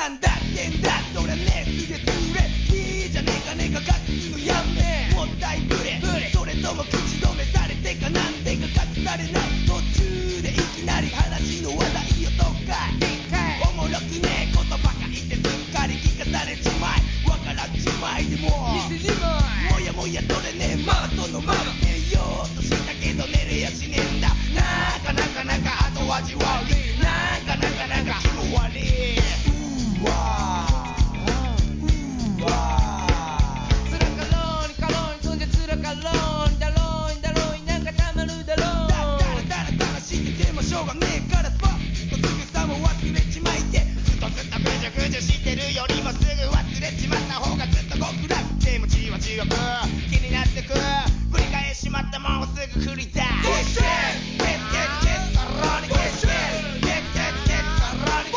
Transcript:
なんだってんだそりゃねすげすれいいじゃねえかねえか隠すのやめもったいぶれそれとも口止めされてかなんでか隠されない途中でいきなり話の話題をとっかいおもろくねえことばか言ってすっかり聞かされちまいわからんちまいでももやもやとれねえまあそのまま寝ようとしたけど寝れやしねえんだなんか後味悪いなんか気も悪いうわうわつらかろうにかろうにそんじゃつらかろうにだろうになんかたまるだろうだらしててもしょうがねえからスパッとすぐさも忘れちまいてふとぐじゅぐじゅしてるよりもすぐ忘れちまった方がずっと極楽でもじわじわ気になってく繰り返しまったもんをすぐ振り出す